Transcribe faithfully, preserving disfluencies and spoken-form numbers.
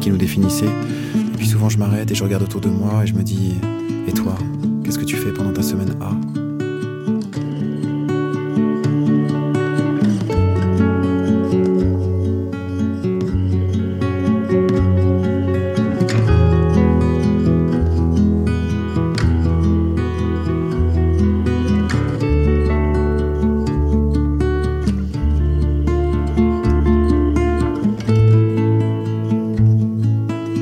qui nous définissait. Et puis souvent je m'arrête et je regarde autour de moi et je me dis, et toi, qu'est-ce que tu fais pendant ta semaine A ?